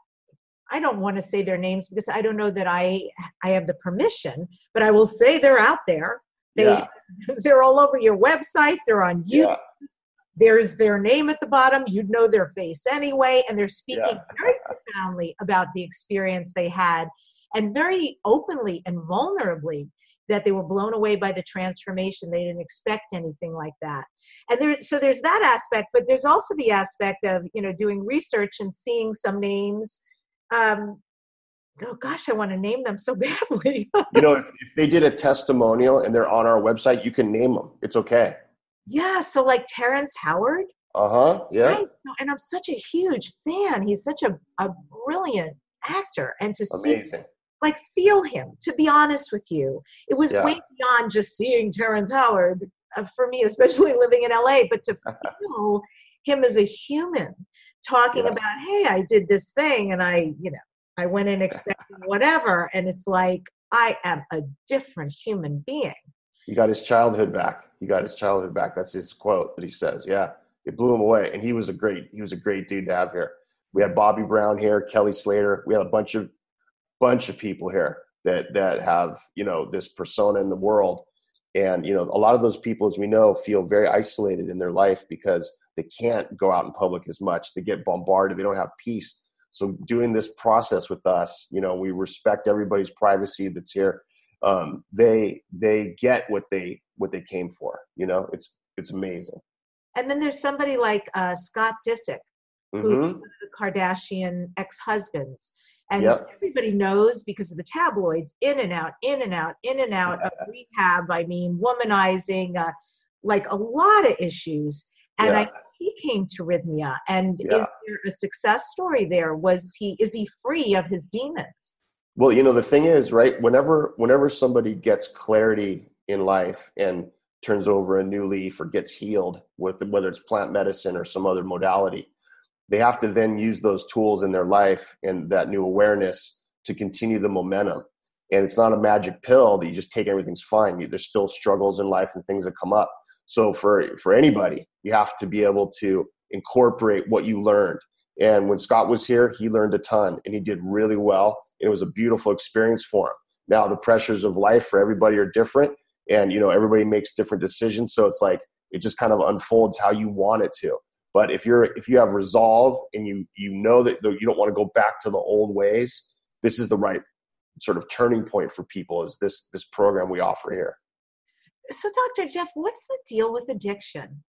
I don't want to say their names because I don't know that I, I have the permission, but I will say they're out there. They, yeah. They're all over your website. They're on YouTube. Yeah. There's their name at the bottom. You'd know their face anyway. And they're speaking yeah. very profoundly about the experience they had and very openly and vulnerably that they were blown away by the transformation. They didn't expect anything like that. And there, so there's that aspect, but there's also the aspect of, you know, doing research and seeing some names. Um, oh gosh, I want to name them so badly. You know, if, if they did a testimonial and they're on our website, you can name them. It's okay. Yeah, so like Terrence Howard. Uh-huh, yeah. Right? And I'm such a huge fan. He's such a, a brilliant actor. And to Amazing. see, like feel him, to be honest with you, it was yeah. way beyond just seeing Terrence Howard, uh, for me, especially living in L A, but to feel him as a human talking yeah. about, hey, I did this thing and I, you know, I went in expecting whatever. And it's like, I am a different human being. He got his childhood back. He got his childhood back. That's his quote that he says. Yeah, it blew him away. And he was a great, he was a great dude to have here. We had Bobby Brown here, Kelly Slater. We had a bunch of, bunch of people here that that have, you know, this persona in the world. And, you know, a lot of those people, as we know, feel very isolated in their life because they can't go out in public as much. They get bombarded. They don't have peace. So doing this process with us, you know, we respect everybody's privacy that's here. Um, they they get what they what they came for. You know, it's it's amazing. And then there's somebody like uh, Scott Disick, who's mm-hmm. one of the Kardashian ex-husbands. And yep. everybody knows because of the tabloids, in and out, in and out, in and out of rehab. I mean, womanizing, uh, like a lot of issues. And yeah. I he came to Rhythmia. And yeah. is there a success story there? Was he is he free of his demons? Well, you know, the thing is, right, whenever whenever somebody gets clarity in life and turns over a new leaf or gets healed, with whether it's plant medicine or some other modality, they have to then use those tools in their life and that new awareness to continue the momentum. And it's not a magic pill that you just take, everything's fine. There's still struggles in life and things that come up. So for, for anybody, you have to be able to incorporate what you learned. And when Scott was here, he learned a ton and he did really well. It was a beautiful experience for him. Now the pressures of life for everybody are different and, you know, everybody makes different decisions. So it's like, it just kind of unfolds how you want it to. But if you're, if you have resolve and you, you know that you don't want to go back to the old ways, this is the right sort of turning point for people is this, this program we offer here. So Doctor Jeff, what's the deal with addiction?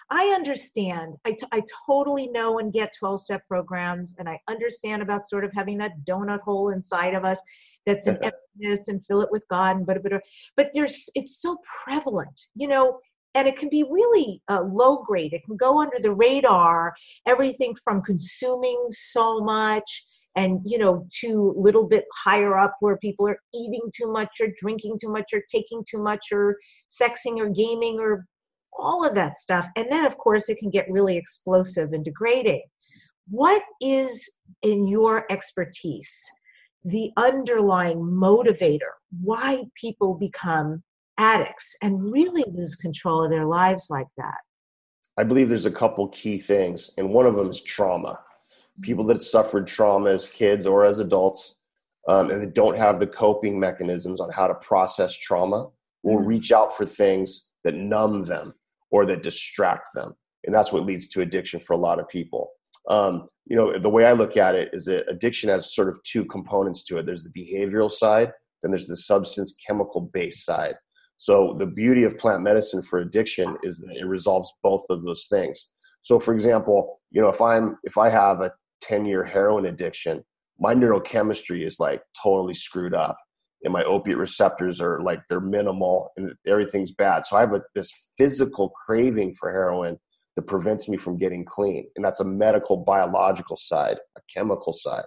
I understand. I, t- I totally know and get twelve-step programs, and I understand about sort of having that donut hole inside of us that's an emptiness and fill it with God and but but but there's it's so prevalent, you know, and it can be really uh, low grade. It can go under the radar. Everything from consuming so much and, you know, to a little bit higher up where people are eating too much or drinking too much or taking too much or sexing or gaming or all of that stuff. And then, of course, it can get really explosive and degrading. What is, in your expertise, the underlying motivator why people become addicts and really lose control of their lives like that? I believe there's a couple key things, and one of them is trauma. People that suffered trauma as kids or as adults, um, and they don't have the coping mechanisms on how to process trauma, will Mm-hmm. reach out for things that numb them or that distract them. And that's what leads to addiction for a lot of people. Um, you know, the way I look at it is that addiction has sort of two components to it. There's the behavioral side, then there's the substance chemical based side. So the beauty of plant medicine for addiction is that it resolves both of those things. So for example, you know, if I'm, if I have a ten year heroin addiction, my neurochemistry is like totally screwed up. And my opiate receptors are like, they're minimal and everything's bad. So I have a, this physical craving for heroin that prevents me from getting clean. And that's a medical, biological side, a chemical side.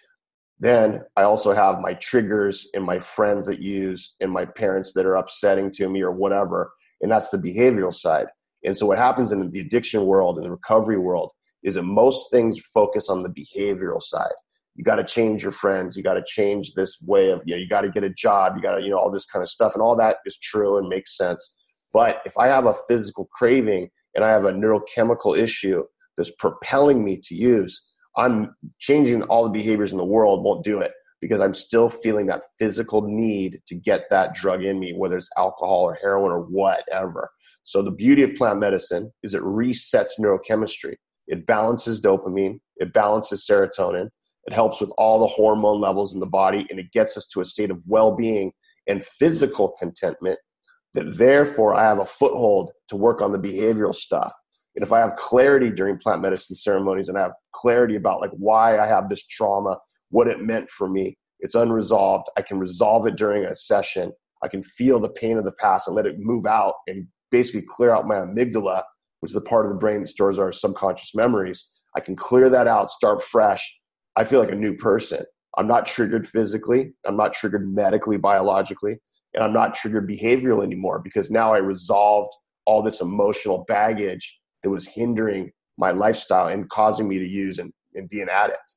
Then I also have my triggers and my friends that use and my parents that are upsetting to me or whatever. And that's the behavioral side. And so what happens in the addiction world and the recovery world is that most things focus on the behavioral side. You got to change your friends. You got to change this way of, you know, you got to get a job. You got to, you know, all this kind of stuff. And all that is true and makes sense. But if I have a physical craving and I have a neurochemical issue that's propelling me to use, I'm changing all the behaviors in the world won't do it because I'm still feeling that physical need to get that drug in me, whether it's alcohol or heroin or whatever. So the beauty of plant medicine is it resets neurochemistry. It balances dopamine. It balances serotonin. It helps with all the hormone levels in the body, and it gets us to a state of well-being and physical contentment that therefore I have a foothold to work on the behavioral stuff. And if I have clarity during plant medicine ceremonies and I have clarity about like why I have this trauma, what it meant for me, it's unresolved, I can resolve it during a session. I can feel the pain of the past and let it move out and basically clear out my amygdala, which is the part of the brain that stores our subconscious memories. I can clear that out, start fresh. I feel like a new person. I'm not triggered physically. I'm not triggered medically, biologically, and I'm not triggered behavioral anymore because now I resolved all this emotional baggage that was hindering my lifestyle and causing me to use and, and be an addict.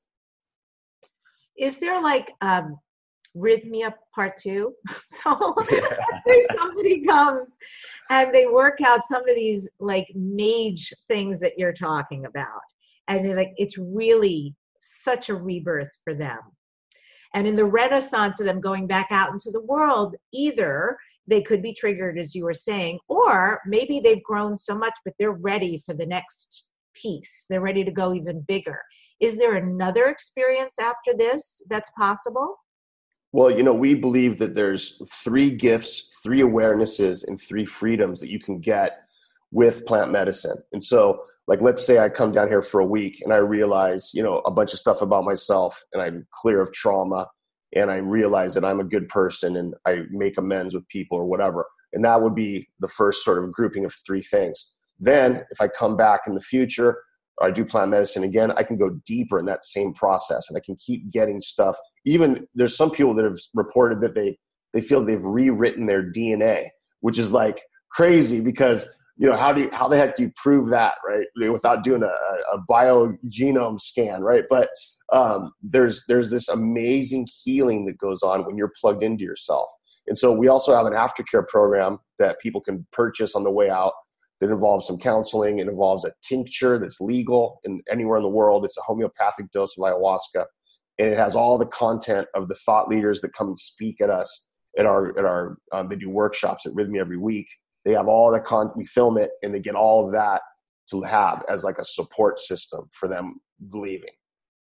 Is there like um, Rhythmia part two? So Yeah. somebody comes and they work out some of these like mage things that you're talking about. And they're like, it's really such a rebirth for them. And in the renaissance of them going back out into the world, either they could be triggered, as you were saying, or maybe they've grown so much, but they're ready for the next piece. They're ready to go even bigger. Is there another experience after this that's possible? Well, you know, we believe that there's three gifts, three awarenesses, and three freedoms that you can get with plant medicine. And so, like, let's say I come down here for a week and I realize, you know, a bunch of stuff about myself and I'm clear of trauma and I realize that I'm a good person and I make amends with people or whatever. And that would be the first sort of grouping of three things. Then if I come back in the future or I do plant medicine again, I can go deeper in that same process and I can keep getting stuff. Even there's some people that have reported that they, they feel they've rewritten their D N A, which is like crazy because you know, how do you, how the heck do you prove that, right? Without doing a, a biogenome scan, right? But um, there's there's this amazing healing that goes on when you're plugged into yourself. And so we also have an aftercare program that people can purchase on the way out that involves some counseling. It involves a tincture that's legal in anywhere in the world. It's a homeopathic dose of ayahuasca. And it has all the content of the thought leaders that come and speak at us at our, at our um, they do workshops at Rhythmia every week. They have all the content, we film it, and they get all of that to have as like a support system for them believing.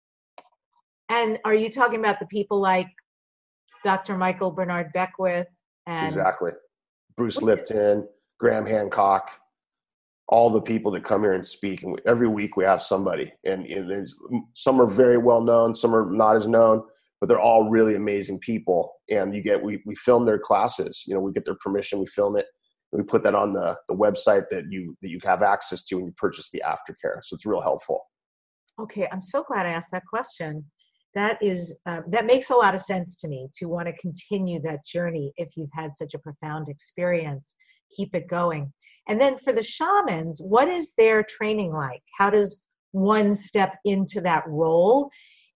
And are you talking about the people like Doctor Michael Bernard Beckwith? And exactly. Bruce Lipton, Graham Hancock, all the people that come here and speak. And every week we have somebody, and, and there's, some are very well known, some are not as known, but they're all really amazing people. And you get, we, we film their classes, you know, we get their permission, we film it, and we put that on the, the website that you, that you have access to when you purchase the aftercare. So it's real helpful. Okay. I'm so glad I asked that question. That is, uh, that makes a lot of sense to me, to want to continue that journey. If you've had such a profound experience, keep it going. And then for the shamans, what is their training like? How does one step into that role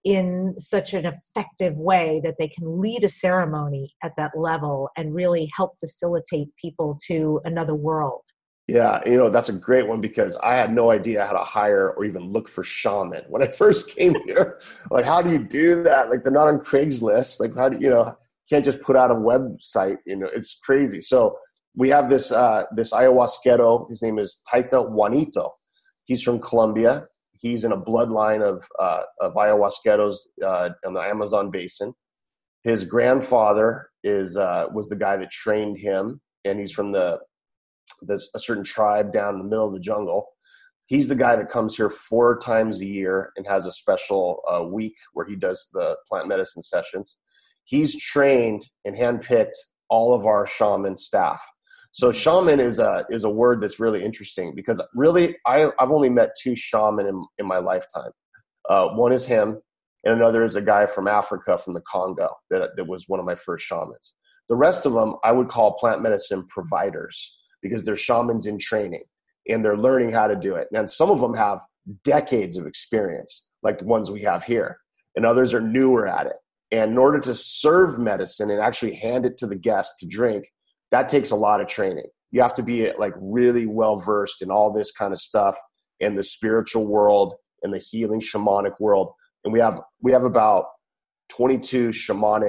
in such an effective way that they can lead a ceremony at that level and really help facilitate people to another world? Yeah, you know, that's a great one, because I had no idea how to hire or even look for shaman when I first came here. Like, how do you do that? Like, they're not on Craigslist. Like, how do you, you know, can't just put out a website, you know, it's crazy. So we have this, uh, this ayahuasquero. His name is Taita Juanito. He's from Colombia. He's in a bloodline of, uh, of ayahuasqueros, uh, in the Amazon basin. His grandfather is, uh, was the guy that trained him, and he's from the, there's a certain tribe down in the middle of the jungle. He's the guy that comes here four times a year and has a special uh, week where he does the plant medicine sessions. He's trained and handpicked all of our shaman staff. So shaman is a, is a word that's really interesting, because really I, I've only met two shaman in, in my lifetime. Uh, one is him, and another is a guy from Africa, from the Congo, that, that was one of my first shamans. The rest of them I would call plant medicine providers, because they're shamans in training and they're learning how to do it. And some of them have decades of experience, like the ones we have here, and others are newer at it. And in order to serve medicine and actually hand it to the guest to drink, that takes a lot of training. You have to be like really well versed in all this kind of stuff, in the spiritual world and the healing shamanic world. And we have, we have about twenty-two shamanic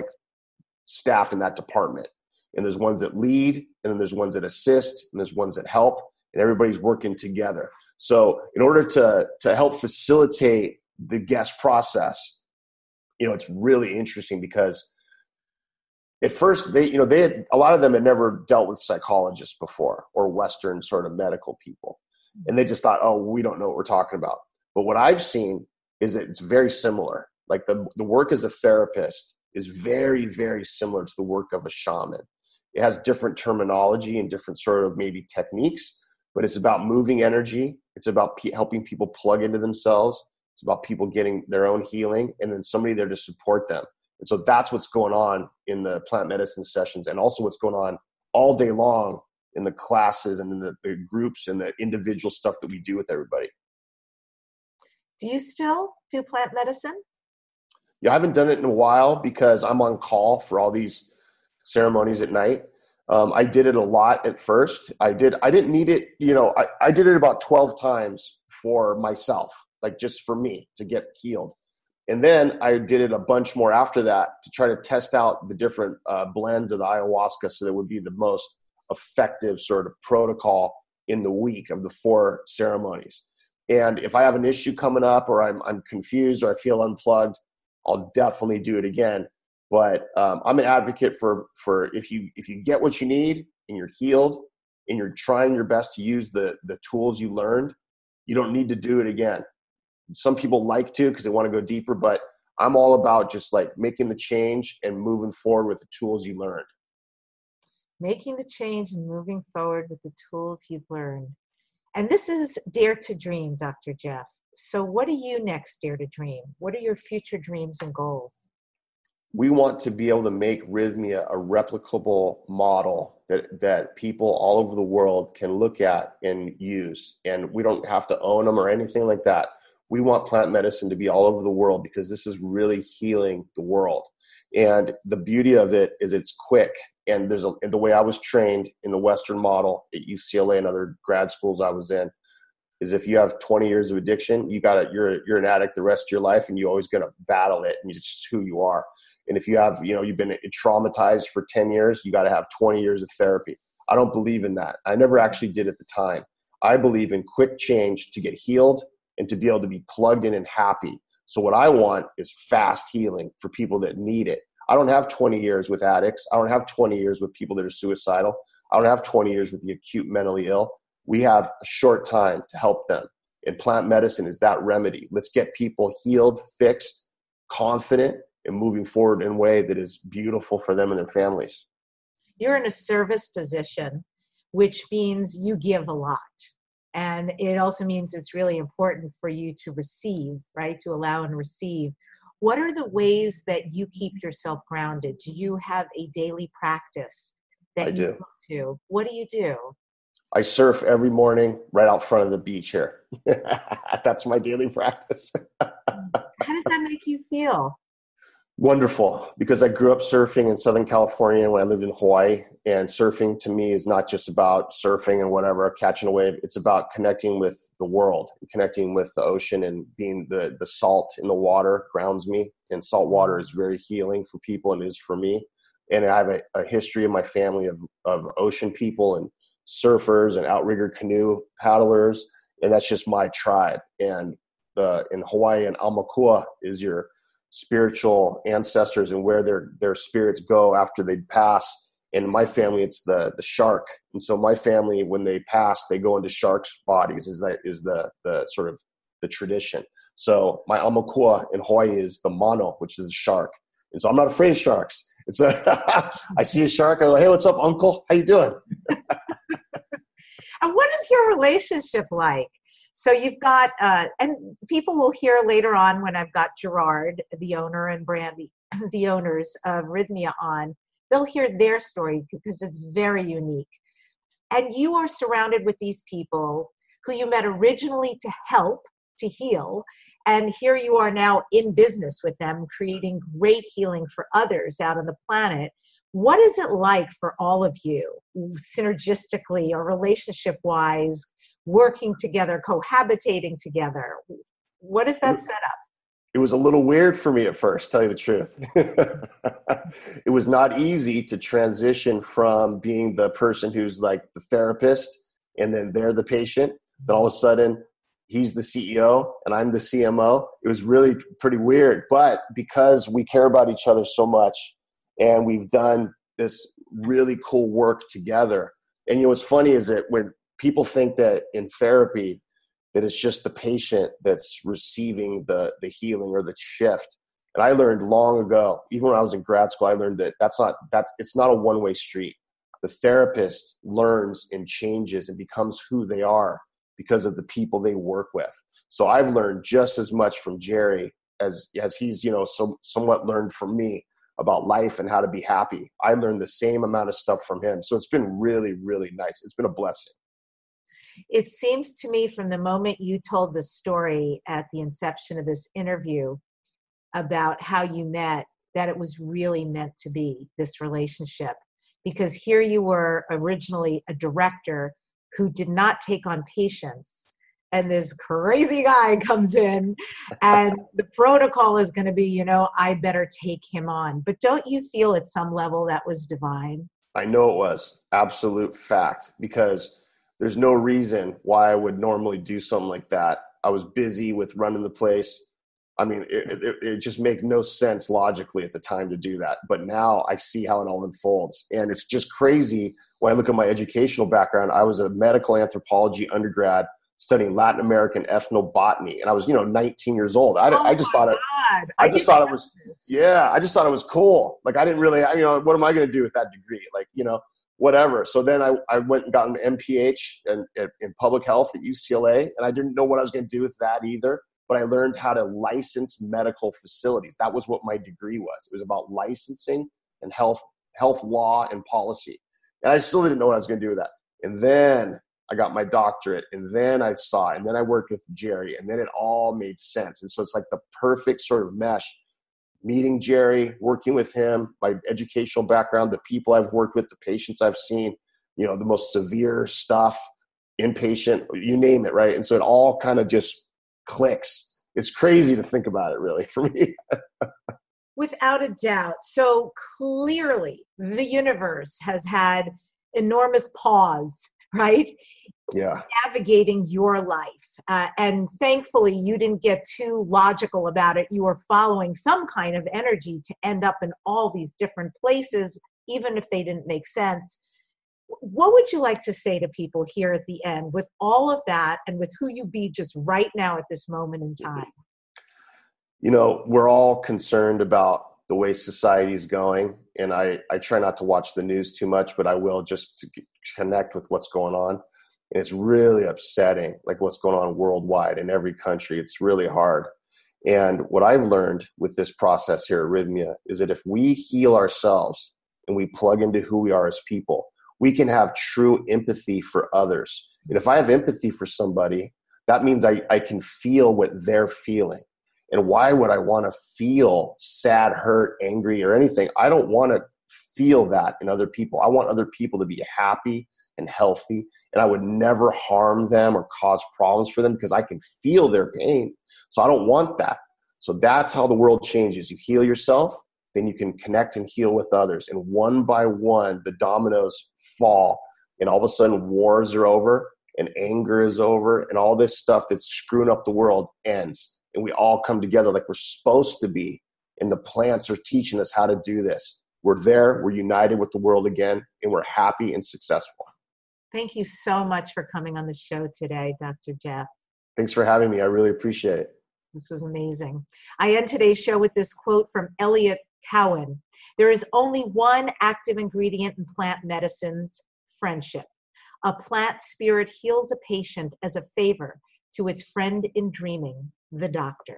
staff in that department. And there's ones that lead, and then there's ones that assist, and there's ones that help, and everybody's working together. So in order to, to help facilitate the guest process, you know, it's really interesting, because at first they, you know, they had, a lot of them had never dealt with psychologists before, or Western sort of medical people. And they just thought, oh, we don't know what we're talking about. But what I've seen is that it's very similar. Like the, the work as a therapist is very, very similar to the work of a shaman. It has different terminology and different sort of maybe techniques, but it's about moving energy. It's about p- helping people plug into themselves. It's about people getting their own healing, and then somebody there to support them. And so that's what's going on in the plant medicine sessions, and also what's going on all day long in the classes and in the, the groups and the individual stuff that we do with everybody. Do you still do plant medicine? Yeah, I haven't done it in a while, because I'm on call for all these ceremonies at night. Um, I did it a lot at first. I did. I didn't need it. You know, I, I did it about twelve times for myself, like just for me to get healed. And then I did it a bunch more after that to try to test out the different uh, blends of the ayahuasca, so that would be the most effective sort of protocol in the week of the four ceremonies. And if I have an issue coming up, or I'm I'm confused, or I feel unplugged, I'll definitely do it again. But um, I'm an advocate for, for if you if you get what you need and you're healed and you're trying your best to use the, the tools you learned, you don't need to do it again. Some people like to, because they want to go deeper, but I'm all about just like making the change and moving forward with the tools you learned. Making the change and moving forward with the tools you've learned. And this is Dare to Dream, Doctor Jeff. So what do you next dare to dream? What are your future dreams and goals? We want to be able to make Rhythmia a replicable model that, that people all over the world can look at and use. And we don't have to own them or anything like that. We want plant medicine to be all over the world, because this is really healing the world. And the beauty of it is it's quick. And there's a, and the way I was trained in the Western model at U C L A and other grad schools I was in, is if you have twenty years of addiction, you got you're you're an addict the rest of your life, and you're always going to battle it, and it's just who you are. And if you have, you know, you've been traumatized for ten years, you got to have twenty years of therapy. I don't believe in that. I never actually did at the time. I believe in quick change to get healed and to be able to be plugged in and happy. So what I want is fast healing for people that need it. I don't have twenty years with addicts. I don't have twenty years with people that are suicidal. I don't have twenty years with the acute mentally ill. we have a short time to help them. And plant medicine is that remedy. Let's get people healed, fixed, confident, and moving forward in a way that is beautiful for them and their families. You're in a service position, which means you give a lot. And it also means it's really important for you to receive, right? To allow and receive. What are the ways that you keep yourself grounded? Do you have a daily practice that I you do. go to? What do you do? I surf every morning right out front of the beach here. That's my daily practice. How does that make you feel? Wonderful, because I grew up surfing in Southern California when I lived in Hawaii, and surfing to me is not just about surfing and whatever, catching a wave. It's about connecting with the world, connecting with the ocean, and being the, the salt in the water grounds me, and salt water is very healing for people, and it is for me. And I have a, a history in my family of, of ocean people and surfers and outrigger canoe paddlers, and that's just my tribe. And uh, in Hawaii, and Aumakua is your spiritual ancestors and where their their spirits go after they pass. In my family, it's the the shark, and so my family, when they pass, they go into sharks' bodies. Is that is the the sort of the tradition. So my Aumakua in Hawaii is the mono, which is a shark, and so I'm not afraid of sharks. It's a I see a shark, I go, hey, what's up, uncle? How you doing? And what is your relationship like? So you've got, uh, and people will hear later on when I've got Gerard, the owner, and Brandy, the owners of Rhythmia on, they'll hear their story because it's very unique. And you are surrounded with these people who you met originally to help, to heal, and here you are now in business with them, creating great healing for others out on the planet. What is it like for all of you, synergistically or relationship-wise, working together, cohabitating together? What is that setup? It was a little weird for me at first, tell you the truth. It was not easy to transition from being the person who's like the therapist and then they're the patient. Then all of a sudden he's the C E O and I'm the C M O. It was really pretty weird, but because we care about each other so much and we've done this really cool work together. And you know, what's funny is that when people think that in therapy, that it's just the patient that's receiving the, the healing or the shift. And I learned long ago, even when I was in grad school, I learned that that's not, that it's not a one-way street. The therapist learns and changes and becomes who they are because of the people they work with. So I've learned just as much from Jerry as, as he's, you know, so, somewhat learned from me about life and how to be happy. I learned the same amount of stuff from him. So it's been really, really nice. It's been a blessing. It seems to me from the moment you told the story at the inception of this interview about how you met, that it was really meant to be, this relationship. Because here you were originally a director who did not take on patients, and this crazy guy comes in and the protocol is going to be, you know, I better take him on. But don't you feel at some level that was divine? I know it was. Absolute fact. Because there's no reason why I would normally do something like that. I was busy with running the place. I mean, it, it, it just made no sense logically at the time to do that. But now I see how it all unfolds. And it's just crazy when I look at my educational background. I was a medical anthropology undergrad studying Latin American ethnobotany. And I was, you know, nineteen years old. I, oh I just thought it, God. I, I just thought it was, yeah, I just thought it was cool. Like I didn't really, you know, what am I going to do with that degree? Like, you know, whatever. So then I, I went and got an M P H in, in, in public health at U C L A, and I didn't know what I was going to do with that either, but I learned how to license medical facilities. That was what my degree was. It was about licensing and health, health law and policy. And I still didn't know what I was going to do with that. And then I got my doctorate, and then I saw it, and then I worked with Jerry, and then it all made sense. And so it's like the perfect sort of mesh. Meeting Jerry, working with him, my educational background, the people I've worked with, the patients I've seen, you know, the most severe stuff, inpatient, you name it, right? And so it all kind of just clicks. It's crazy to think about it, really, for me. Without a doubt. So clearly, the universe has had enormous pause, right? Yeah. Navigating your life. Uh, and thankfully, you didn't get too logical about it. You were following some kind of energy to end up in all these different places, even if they didn't make sense. What would you like to say to people here at the end with all of that and with who you be just right now at this moment in time? You know, we're all concerned about the way society is going. And I, I try not to watch the news too much, but I will just to connect with what's going on. And it's really upsetting, like what's going on worldwide in every country. It's really hard. And what I've learned with this process here at Rhythmia is that if we heal ourselves and we plug into who we are as people, we can have true empathy for others. And if I have empathy for somebody, that means I, I can feel what they're feeling. And why would I want to feel sad, hurt, angry, or anything? I don't want to feel that in other people. I want other people to be happy and healthy, and I would never harm them or cause problems for them because I can feel their pain. So I don't want that. So that's how the world changes. You heal yourself, then you can connect and heal with others. And one by one, the dominoes fall, and all of a sudden wars are over, and anger is over, and all this stuff that's screwing up the world ends. And we all come together like we're supposed to be. And the plants are teaching us how to do this. We're there, we're united with the world again, and we're happy and successful. Thank you so much for coming on the show today, Doctor Jeff. Thanks for having me. I really appreciate it. This was amazing. I end today's show with this quote from Elliot Cowan. There is only one active ingredient in plant medicines, friendship. A plant spirit heals a patient as a favor to its friend in dreaming, the doctor.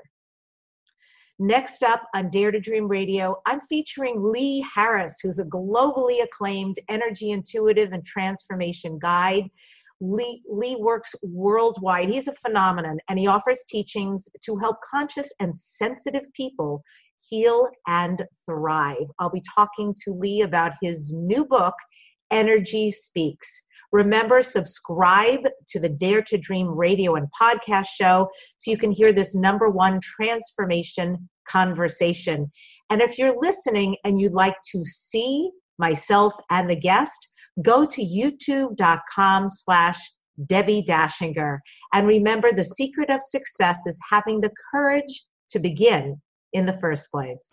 Next up on Dare to Dream Radio, I'm featuring Lee Harris, who's a globally acclaimed energy intuitive and transformation guide. Lee, Lee works worldwide. He's a phenomenon, and he offers teachings to help conscious and sensitive people heal and thrive. I'll be talking to Lee about his new book, Energy Speaks. Remember, subscribe to the Dare to Dream radio and podcast show so you can hear this number one transformation conversation. And if you're listening and you'd like to see myself and the guest, go to youtube.com slash Debbie Dashinger. And remember, the secret of success is having the courage to begin in the first place.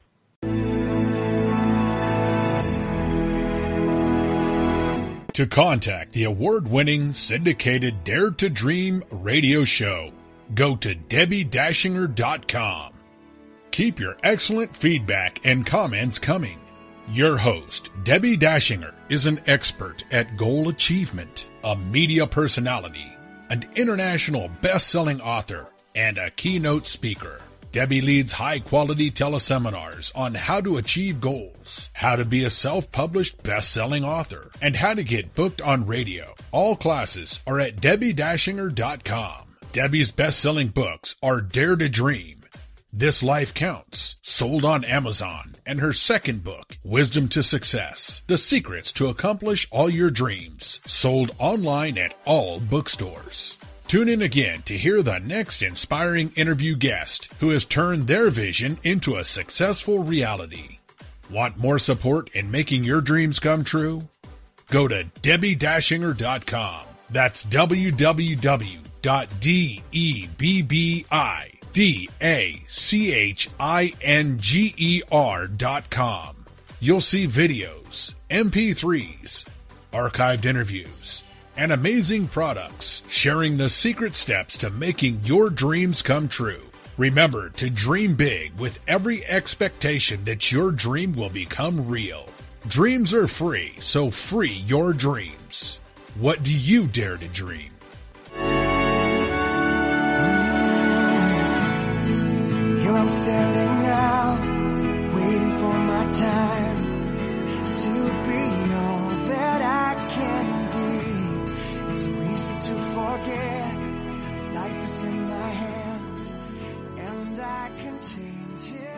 To contact the award-winning syndicated Dare to Dream radio show, go to Debbie Dashinger dot com. Keep your excellent feedback and comments coming. Your host, Debbie Dashinger, is an expert at goal achievement, a media personality, an international best-selling author, and a keynote speaker. Debbie leads high-quality teleseminars on how to achieve goals, how to be a self-published best-selling author, and how to get booked on radio. All classes are at Debbie Dashinger dot com. Debbie's best-selling books are Dare to Dream, This Life Counts, sold on Amazon, and her second book, Wisdom to Success, The Secrets to Accomplish All Your Dreams, sold online at all bookstores. Tune in again to hear the next inspiring interview guest who has turned their vision into a successful reality. Want more support in making your dreams come true? Go to Debbie Dashinger dot com. That's w w w dot debbie dashinger dot com. You'll see videos, M P threes, archived interviews, and amazing products sharing the secret steps to making your dreams come true. Remember to dream big with every expectation that your dream will become real. Dreams are free, so free your dreams. What do you dare to dream? Here I'm standing now, waiting for my time to be all that I can be. It's so easy to forget, life is in my hands, and I can change it.